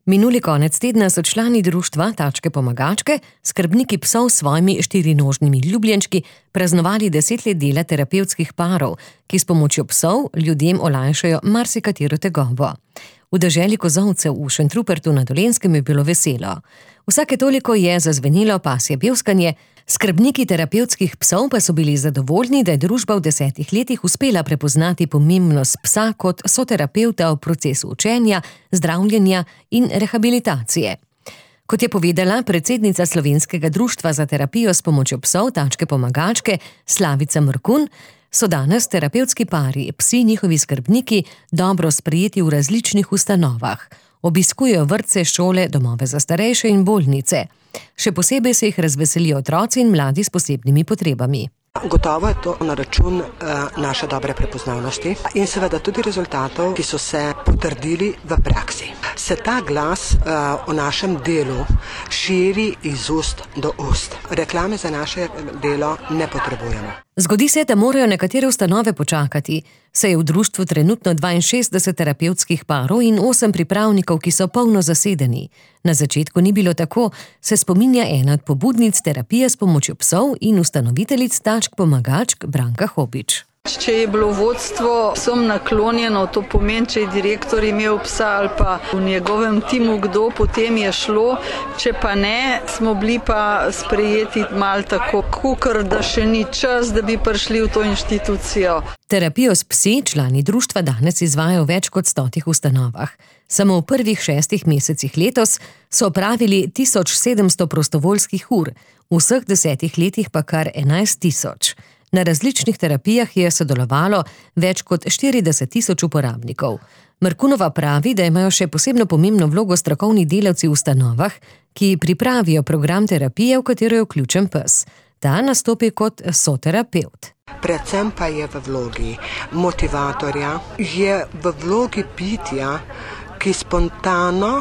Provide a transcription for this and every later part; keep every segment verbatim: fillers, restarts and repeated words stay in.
Minuli konec tedna so člani društva Tačke pomagačke, skrbniki psov s svojimi štirinožnimi ljubljenčki, praznovali deset let dela terapevtskih parov, ki s pomočjo psov ljudem olajšajo marsikatero tegobo. V deželi kozolcev v Šentrupertu na Dolenjskem je bilo veselo. Vsake toliko je zazvenelo pasje bevskanje, skrbniki terapevtskih psov pa so bili zadovoljni, da je družba v desetih letih uspela prepoznati pomembnost psa kot soterapevta v procesu učenja, zdravljenja in rehabilitacije. Kot je povedala predsednica Slovenskega društva za terapijo s pomočjo psov Tačke pomagačke Slavica Mrkun, so danes terapevtski pari, psi njihovi skrbniki, dobro sprejeti v različnih ustanovah. Obiskujejo vrtce, šole, domove za starejše in bolnice. Še posebej se jih razveselijo otroci in mladi s posebnimi potrebami. Gotovo je to na račun uh, naše dobre prepoznavnosti in seveda tudi rezultatov, ki so se potrdili v praksi. Se ta glas uh, o našem delu širi iz ust do ust. Reklame za naše delo ne potrebujemo. Zgodi se, da morajo nekatere ustanove počakati, saj je v društvu trenutno dvainšestdeset terapevtskih parov in osem pripravnikov, ki so polno zasedeni. Na začetku ni bilo tako, se spominja ena od pobudnic terapije s pomočjo psov in ustanoviteljic Tačk pomagačk Branka Hobič. Če je bilo vodstvo psom naklonjeno, to pomeni, če je direktor imel psa ali pa v njegovem timu kdo, potem je šlo, če pa ne, smo bili pa sprejeti malo tako, kakor da še ni čas, da bi prišli v to inštitucijo. Terapijo s psi člani društva danes izvajajo v več kot stotih ustanovah. Samo v prvih šestih mesecih letos so opravili tisoč sedemsto prostovoljskih ur, v vseh desetih letih pa kar enajst tisoč. Na različnih terapijah je sodelovalo več kot štirideset tisoč uporabnikov. Mrkunova pravi, da imajo še posebno pomembno vlogo strokovni delavci v ustanovah, ki pripravijo program terapije, v katero je vključen pes. Ta nastopi kot soterapevt. Predvsem pa je v vlogi motivatorja, je v vlogi pitja, ki spontano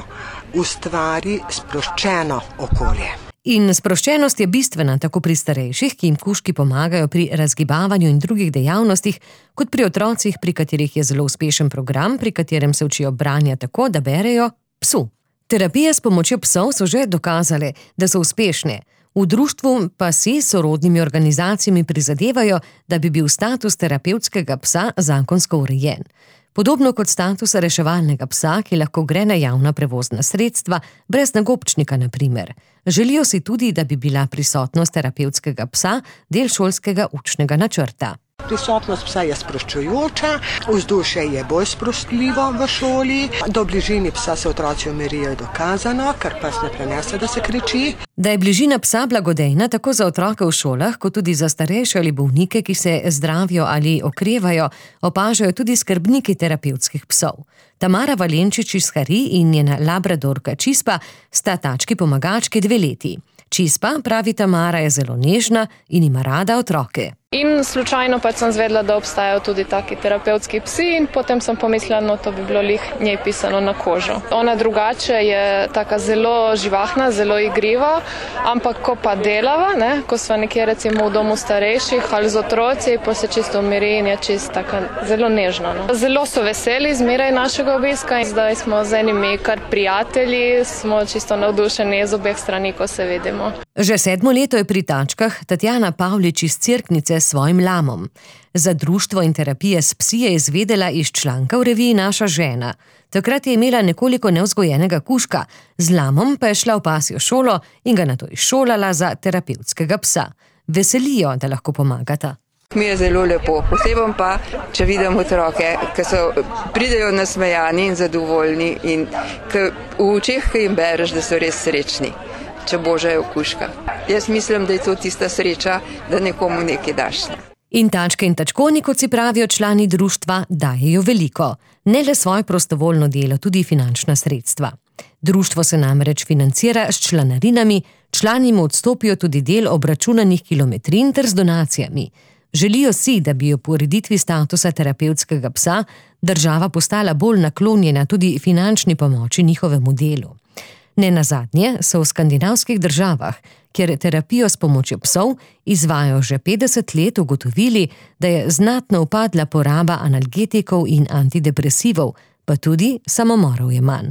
ustvari sproščeno okolje. In sproščenost je bistvena tako pri starejših, ki jim kužki pomagajo pri razgibavanju in drugih dejavnostih, kot pri otrocih, pri katerih je zelo uspešen program, pri katerem se učijo branja tako, da berejo psu. Terapije s pomočjo psov so že dokazale, da so uspešne. V društvu pa si s sorodnimi organizacijami prizadevajo, da bi bil status terapevtskega psa zakonsko urejen. Podobno kot statusa reševalnega psa, ki lahko gre na javna prevozna sredstva, brez nagobčnika na primer. Želijo si tudi, da bi bila prisotnost terapevtskega psa del šolskega učnega načrta. Prisotnost psa je sproščujoča, vzdušje je bolj sprostljivo v šoli, do bližini psa se otroci umirijo dokazano, kar pes ne prenese, da se kriči. Da je bližina psa blagodejna tako za otroke v šolah, kot tudi za starejše ali bolnike, ki se zdravijo ali okrevajo, opažajo tudi skrbniki terapevtskih psov. Tamara Valenčič iz Hari in njena labradorka Čispa sta Tački pomagački dve leti. Čispa, pravi Tamara, je zelo nežna in ima rada otroke. In slučajno pač sem zvedla, da obstajajo tudi taki terapevtski psi in potem sem pomislila, no to bi bilo lih njej pisano na kožo. Ona drugače je taka zelo živahna, zelo igriva, ampak ko pa delava, ne, ko sva nekje recimo v domu starejših ali z otroci, pa se čisto umiri in je čisto taka zelo nežna. No. Zelo so veseli zmeraj našega obiska in zdaj smo z enimi kar prijatelji, smo čisto navdušeni z obeh strani, ko se vidimo. Že sedmo leto je pri Tačkah Tatjana Pavlič iz Cerknice s svojim lamom. Za društvo in terapije s psi je izvedela iz članka v reviji Naša žena. Takrat je imela nekoliko nevzgojenega kužka, z lamom pa je šla v pasjo šolo in ga nato izšolala za terapevtskega psa. Veselijo, da lahko pomagata. Mi je zelo lepo, posebej pa, če vidim otroke, ki so pridejo nasmejani in zadovoljni in v očeh, ki jim bereš, da so res srečni, če božajo kužka. Jaz mislim, da je to tista sreča, da nekomu nekaj daš. In tačke in tačkoni, kot si pravijo člani društva, dajejo veliko. Ne le svoje prostovoljno delo, tudi finančna sredstva. Društvo se namreč financira s članarinami, člani mu odstopijo tudi del obračunanih kilometrin ter z donacijami. Želijo si, da bi ob ureditvi statusa terapevtskega psa država postala bolj naklonjena tudi finančni pomoči njihovemu delu. Ne nazadnje so v skandinavskih državah, kjer terapijo s pomočjo psov izvajajo že petdeset let, ugotovili, da je znatno upadla poraba analgetikov in antidepresivov, pa tudi samomorov je manj.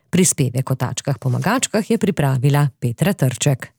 Prispevek o tačkah pomagačkah je pripravila Petra Trček.